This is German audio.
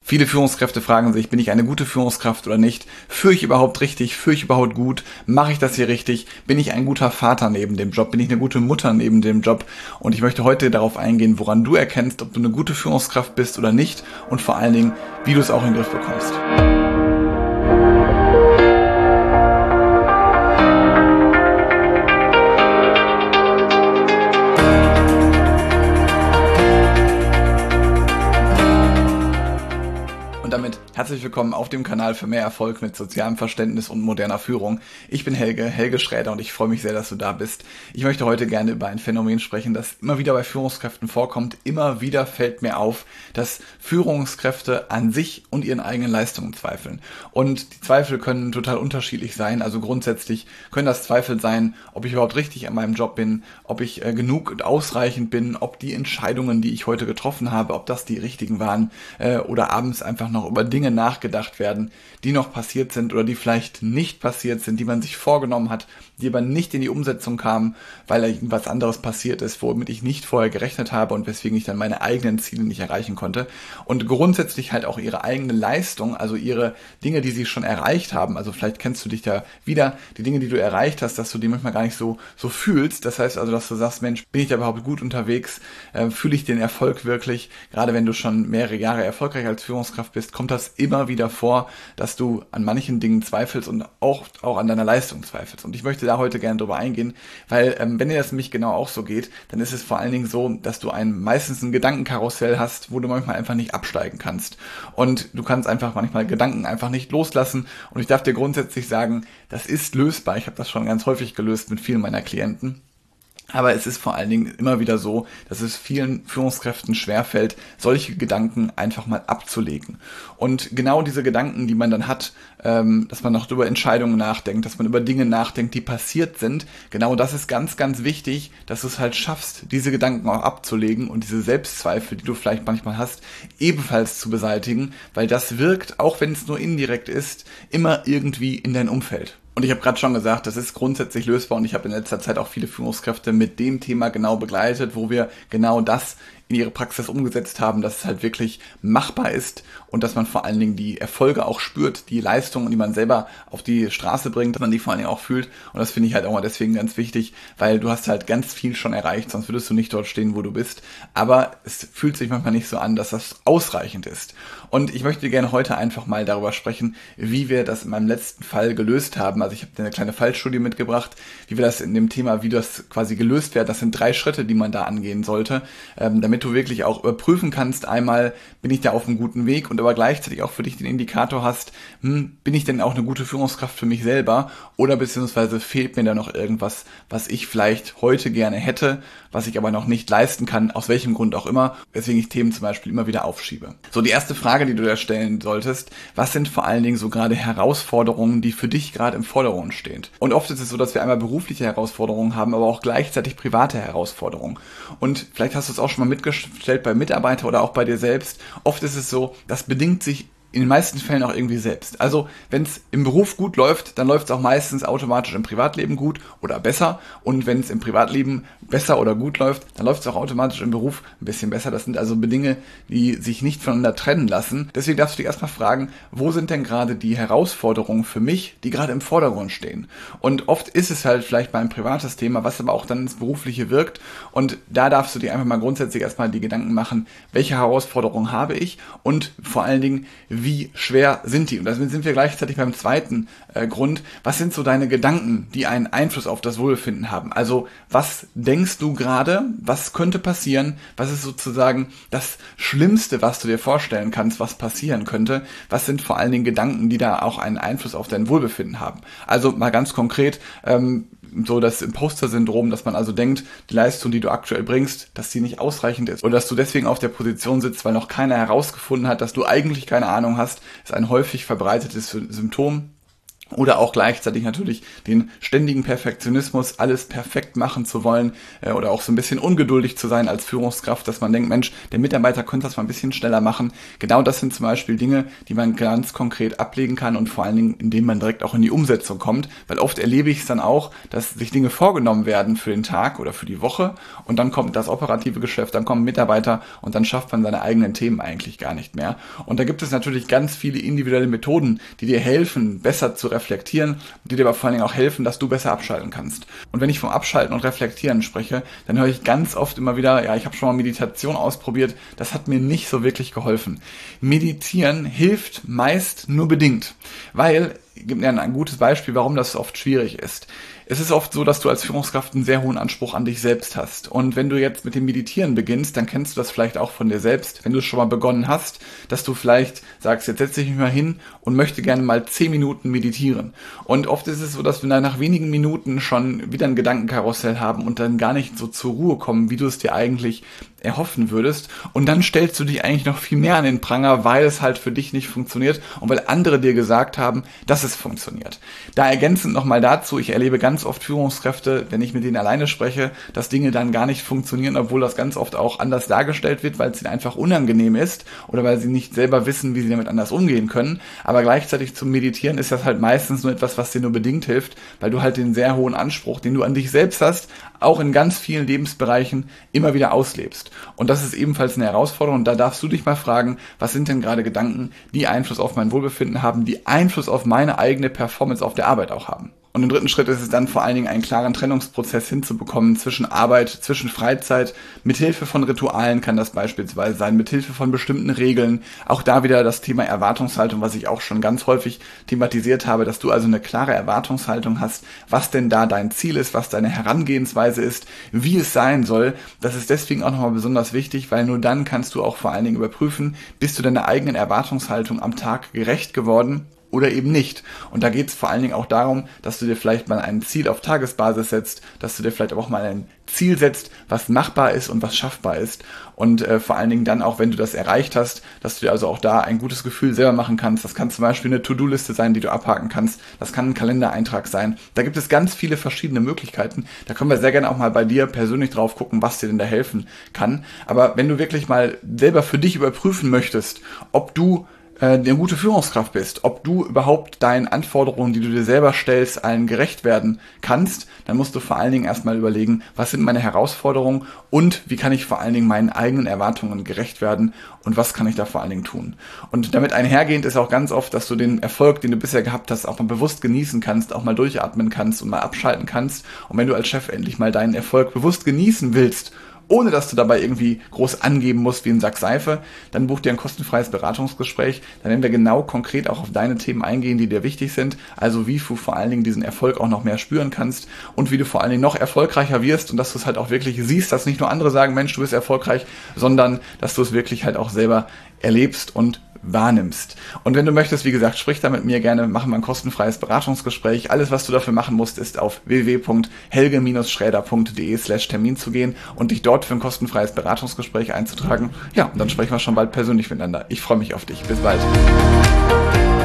Viele Führungskräfte fragen sich, bin ich eine gute Führungskraft oder nicht? Führe ich überhaupt richtig? Führe ich überhaupt gut? Mache ich das hier richtig? Bin ich ein guter Vater neben dem Job? Bin ich eine gute Mutter neben dem Job? Und ich möchte heute darauf eingehen, woran du erkennst, ob du eine gute Führungskraft bist oder nicht und vor allen Dingen, wie du es auch in den Griff bekommst. Und damit herzlich willkommen auf dem Kanal für mehr Erfolg mit sozialem Verständnis und moderner Führung. Ich bin Helge Schräder und ich freue mich sehr, dass du da bist. Ich möchte heute gerne über ein Phänomen sprechen, das immer wieder bei Führungskräften vorkommt. Immer wieder fällt mir auf, dass Führungskräfte an sich und ihren eigenen Leistungen zweifeln. Und die Zweifel können total unterschiedlich sein. Also grundsätzlich können das Zweifel sein, ob ich überhaupt richtig an meinem Job bin, ob ich genug und ausreichend bin, ob die Entscheidungen, die ich heute getroffen habe, ob das die richtigen waren oder abends einfach noch über Dinge nachgedacht werden, die noch passiert sind oder die vielleicht nicht passiert sind, die man sich vorgenommen hat, die aber nicht in die Umsetzung kamen, weil irgendwas anderes passiert ist, womit ich nicht vorher gerechnet habe und weswegen ich dann meine eigenen Ziele nicht erreichen konnte. Und grundsätzlich halt auch ihre eigene Leistung, also ihre Dinge, die sie schon erreicht haben, also vielleicht kennst du dich da wieder, die Dinge, die du erreicht hast, dass du die manchmal gar nicht so fühlst. Das heißt also, dass du sagst, Mensch, bin ich da überhaupt gut unterwegs? Fühle ich den Erfolg wirklich? Gerade wenn du schon mehrere Jahre erfolgreich als Führungskraft bist, kommt das immer wieder vor, dass du an manchen Dingen zweifelst und auch an deiner Leistung zweifelst. Und ich möchte da heute gerne drüber eingehen, weil wenn dir das nämlich genau auch so geht, dann ist es vor allen Dingen so, dass du meistens ein Gedankenkarussell hast, wo du manchmal einfach nicht absteigen kannst. Und du kannst einfach manchmal Gedanken einfach nicht loslassen. Und ich darf dir grundsätzlich sagen, das ist lösbar. Ich habe das schon ganz häufig gelöst mit vielen meiner Klienten. Aber es ist vor allen Dingen immer wieder so, dass es vielen Führungskräften schwerfällt, solche Gedanken einfach mal abzulegen. Und genau diese Gedanken, die man dann hat, dass man noch über Entscheidungen nachdenkt, dass man über Dinge nachdenkt, die passiert sind, genau das ist ganz, ganz wichtig, dass du es halt schaffst, diese Gedanken auch abzulegen und diese Selbstzweifel, die du vielleicht manchmal hast, ebenfalls zu beseitigen, weil das wirkt, auch wenn es nur indirekt ist, immer irgendwie in dein Umfeld. Und ich habe gerade schon gesagt, das ist grundsätzlich lösbar und ich habe in letzter Zeit auch viele Führungskräfte mit dem Thema genau begleitet, wo wir genau das in ihre Praxis umgesetzt haben, dass es halt wirklich machbar ist und dass man vor allen Dingen die Erfolge auch spürt, die Leistungen, die man selber auf die Straße bringt, dass man die vor allen Dingen auch fühlt. Und das finde ich halt auch mal deswegen ganz wichtig, weil du hast halt ganz viel schon erreicht, sonst würdest du nicht dort stehen, wo du bist. Aber es fühlt sich manchmal nicht so an, dass das ausreichend ist. Und ich möchte gerne heute einfach mal darüber sprechen, wie wir das in meinem letzten Fall gelöst haben. Also ich habe dir eine kleine Fallstudie mitgebracht, wie wir das in dem Thema, wie das quasi gelöst wird. Das sind 3 Schritte, die man da angehen sollte, damit du wirklich auch überprüfen kannst, einmal bin ich da auf einem guten Weg und aber gleichzeitig auch für dich den Indikator hast, bin ich denn auch eine gute Führungskraft für mich selber oder beziehungsweise fehlt mir da noch irgendwas, was ich vielleicht heute gerne hätte, was ich aber noch nicht leisten kann, aus welchem Grund auch immer, weswegen ich Themen zum Beispiel immer wieder aufschiebe. So, die erste Frage, die du da stellen solltest, was sind vor allen Dingen so gerade Herausforderungen, die für dich gerade im Vordergrund stehen? Und oft ist es so, dass wir einmal berufliche Herausforderungen haben, aber auch gleichzeitig private Herausforderungen. Und vielleicht hast du es auch schon mal mitgestellt bei Mitarbeitern oder auch bei dir selbst. Oft ist es so, das bedingt sich in den meisten Fällen auch irgendwie selbst. Also wenn es im Beruf gut läuft, dann läuft es auch meistens automatisch im Privatleben gut oder besser. Und wenn es im Privatleben besser oder gut läuft, dann läuft es auch automatisch im Beruf ein bisschen besser. Das sind also Dinge, die sich nicht voneinander trennen lassen. Deswegen darfst du dich erstmal fragen, wo sind denn gerade die Herausforderungen für mich, die gerade im Vordergrund stehen? Und oft ist es halt vielleicht mal ein privates Thema, was aber auch dann ins Berufliche wirkt. Und da darfst du dir einfach mal grundsätzlich erstmal die Gedanken machen, welche Herausforderungen habe ich und vor allen Dingen, wie schwer sind die? Und damit sind wir gleichzeitig beim zweiten Grund. Was sind so deine Gedanken, die einen Einfluss auf das Wohlbefinden haben? Also was denkst du gerade? Was könnte passieren? Was ist sozusagen das Schlimmste, was du dir vorstellen kannst, was passieren könnte? Was sind vor allen Dingen Gedanken, die da auch einen Einfluss auf dein Wohlbefinden haben? Also mal ganz konkret, so das Imposter-Syndrom, dass man also denkt, die Leistung, die du aktuell bringst, dass die nicht ausreichend ist oder dass du deswegen auf der Position sitzt, weil noch keiner herausgefunden hat, dass du eigentlich keine Ahnung hast, ist ein häufig verbreitetes Symptom. Oder auch gleichzeitig natürlich den ständigen Perfektionismus, alles perfekt machen zu wollen, oder auch so ein bisschen ungeduldig zu sein als Führungskraft, dass man denkt, Mensch, der Mitarbeiter könnte das mal ein bisschen schneller machen. Genau das sind zum Beispiel Dinge, die man ganz konkret ablegen kann und vor allen Dingen, indem man direkt auch in die Umsetzung kommt, weil oft erlebe ich es dann auch, dass sich Dinge vorgenommen werden für den Tag oder für die Woche und dann kommt das operative Geschäft, dann kommen Mitarbeiter und dann schafft man seine eigenen Themen eigentlich gar nicht mehr. Und da gibt es natürlich ganz viele individuelle Methoden, die dir helfen, besser zu reflektieren, die dir aber vor allen Dingen auch helfen, dass du besser abschalten kannst. Und wenn ich vom Abschalten und Reflektieren spreche, dann höre ich ganz oft immer wieder, ja, ich habe schon mal Meditation ausprobiert, das hat mir nicht so wirklich geholfen. Meditieren hilft meist nur bedingt, weil, ich gebe dir ein gutes Beispiel, warum das oft schwierig ist. Es ist oft so, dass du als Führungskraft einen sehr hohen Anspruch an dich selbst hast. Und wenn du jetzt mit dem Meditieren beginnst, dann kennst du das vielleicht auch von dir selbst, wenn du schon mal begonnen hast, dass du vielleicht sagst, jetzt setze ich mich mal hin und möchte gerne mal 10 Minuten meditieren. Und oft ist es so, dass wir dann nach wenigen Minuten schon wieder ein Gedankenkarussell haben und dann gar nicht so zur Ruhe kommen, wie du es dir eigentlich erhoffen würdest. Und dann stellst du dich eigentlich noch viel mehr an den Pranger, weil es halt für dich nicht funktioniert und weil andere dir gesagt haben, dass es funktioniert. Da ergänzend nochmal dazu, ich erlebe ganz oft Führungskräfte, wenn ich mit denen alleine spreche, dass Dinge dann gar nicht funktionieren, obwohl das ganz oft auch anders dargestellt wird, weil es ihnen einfach unangenehm ist oder weil sie nicht selber wissen, wie sie damit anders umgehen können. Aber gleichzeitig zum Meditieren ist das halt meistens nur etwas, was dir nur bedingt hilft, weil du halt den sehr hohen Anspruch, den du an dich selbst hast, auch in ganz vielen Lebensbereichen immer wieder auslebst. Und das ist ebenfalls eine Herausforderung. Und da darfst du dich mal fragen, was sind denn gerade Gedanken, die Einfluss auf mein Wohlbefinden haben, die Einfluss auf meine eigene Performance auf der Arbeit auch haben. Und im dritten Schritt ist es dann vor allen Dingen einen klaren Trennungsprozess hinzubekommen zwischen Arbeit, zwischen Freizeit. Mithilfe von Ritualen kann das beispielsweise sein, mithilfe von bestimmten Regeln. Auch da wieder das Thema Erwartungshaltung, was ich auch schon ganz häufig thematisiert habe, dass du also eine klare Erwartungshaltung hast, was denn da dein Ziel ist, was deine Herangehensweise ist, wie es sein soll. Das ist deswegen auch nochmal besonders wichtig, weil nur dann kannst du auch vor allen Dingen überprüfen, bist du deiner eigenen Erwartungshaltung am Tag gerecht geworden oder eben nicht. Und da geht es vor allen Dingen auch darum, dass du dir vielleicht mal ein Ziel auf Tagesbasis setzt, dass du dir vielleicht auch mal ein Ziel setzt, was machbar ist und was schaffbar ist. Und vor allen Dingen dann auch, wenn du das erreicht hast, dass du dir also auch da ein gutes Gefühl selber machen kannst. Das kann zum Beispiel eine To-Do-Liste sein, die du abhaken kannst. Das kann ein Kalendereintrag sein. Da gibt es ganz viele verschiedene Möglichkeiten. Da können wir sehr gerne auch mal bei dir persönlich drauf gucken, was dir denn da helfen kann. Aber wenn du wirklich mal selber für dich überprüfen möchtest, ob du eine gute Führungskraft bist, ob du überhaupt deinen Anforderungen, die du dir selber stellst, allen gerecht werden kannst, dann musst du vor allen Dingen erstmal überlegen, was sind meine Herausforderungen und wie kann ich vor allen Dingen meinen eigenen Erwartungen gerecht werden und was kann ich da vor allen Dingen tun. Und damit einhergehend ist auch ganz oft, dass du den Erfolg, den du bisher gehabt hast, auch mal bewusst genießen kannst, auch mal durchatmen kannst und mal abschalten kannst. Und wenn du als Chef endlich mal deinen Erfolg bewusst genießen willst, ohne dass du dabei irgendwie groß angeben musst wie ein Sack Seife, dann buch dir ein kostenfreies Beratungsgespräch. Dann werden wir genau konkret auch auf deine Themen eingehen, die dir wichtig sind. Also wie du vor allen Dingen diesen Erfolg auch noch mehr spüren kannst und wie du vor allen Dingen noch erfolgreicher wirst und dass du es halt auch wirklich siehst, dass nicht nur andere sagen, Mensch, du bist erfolgreich, sondern dass du es wirklich halt auch selber erlebst und wahrnimmst. Und wenn du möchtest, wie gesagt, sprich da mit mir gerne, machen wir ein kostenfreies Beratungsgespräch. Alles, was du dafür machen musst, ist auf www.helge-schräder.de/Termin zu gehen und dich dort für ein kostenfreies Beratungsgespräch einzutragen. Ja, und dann sprechen wir schon bald persönlich miteinander. Ich freue mich auf dich. Bis bald.